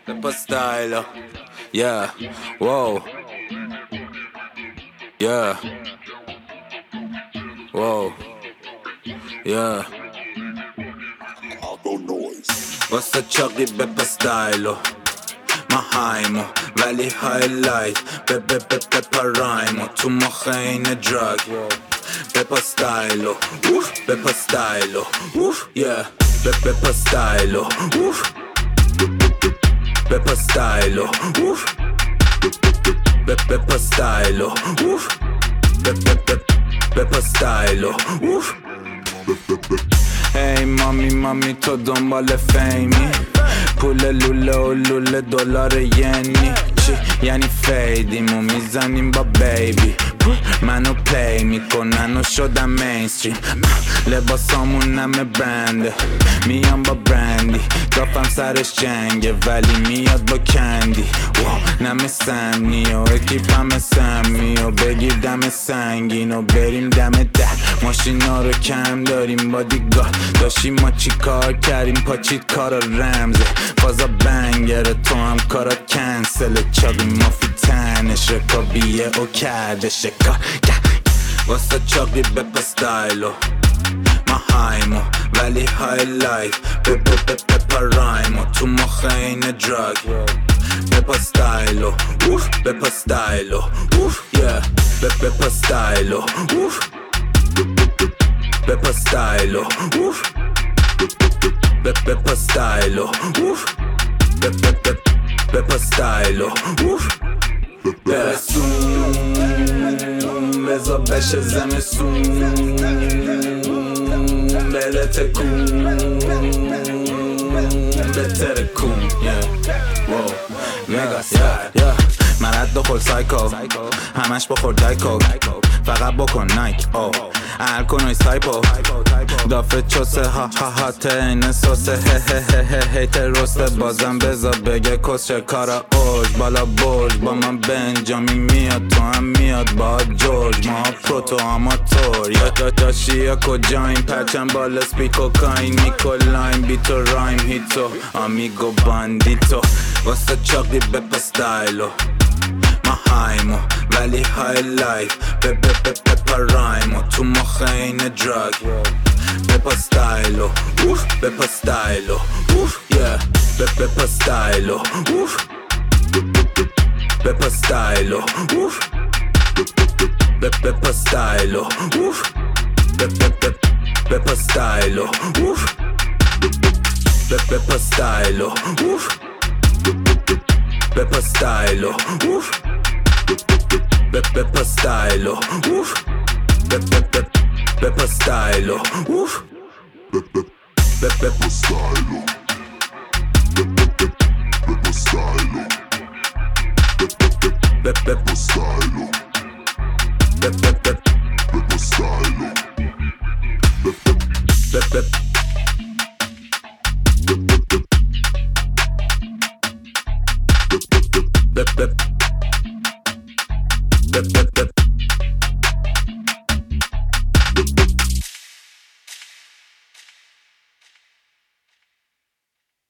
Peppa Stylo, yeah, whoa, yeah, whoa, yeah. واسه چاقی Peppa Stylo ما هایمو ولی هایلایت Peppa رایمو تو مخ این دراگ Peppa Stylo, Peppa Stylo, yeah, Peppa Stylo, Peppa Stylo, Peppa Stylo, Peppa Stylo. Hey مامی تو دنبال فیمی پول لوله و لوله دلار ینی چی؟ یعنی فیدیمو میزنیم با بیبی منو پلی میکنن و شدم مینستریم لباسامون همه برنده میام با برندی دافم سرش جنگه ولی میاد با کندی نمه سمی و اکیپم سمی و بگیر دم سنگین و بریم دم ده ماشینا رو کم داریم با دیگاه داشتیم ما چی کار کردیم پاچید کارا رمزه فازا بنگره تو هم کارا کنسل چاقی مافی تنش رکابیه او کرده شکار واسه چاقی Peppa Stylo ما هایمو ولی هایلایت Peppa رایمو تو مخ این دراگ Peppa Stylo, Peppa Stylo, yeah, Peppa Stylo, Peppa Stylo, Peppa Stylo, Peppa Stylo. برسون بزا بشه زمستون بره تکون بهتره کون wow. مگا سر من رد دخل سایکو همش بخور دایکو فقط بکن نایک هر کنوی سایپو دافه چوسه ها تین سوسه هیت رسته بازم بزا بگه کسچه کارا اوج بالا برج با من بنجامین میاد تو هم میاد با جورج ما پروتو آماتور یا داشتی یا کجاییم پرچم بالا سپیکو کاین میکو لایم بیتو رایم هیتو آمیگو باندیتو واسه چاقی Peppa Stylo ما هایمو ولی هایلایت Peppa رایمو تو مخ این دراگ Peppa Stylo, Peppa Stylo, yeah, Peppa Stylo, Peppa Stylo, Peppa Stylo, Peppa Stylo, Peppa Stylo, Peppa Stylo, Peppa Stylo, Peppa Stylo, Peppa Stylo, Peppa Stylo, Peppa Stylo, Peppa Stylo, Peppa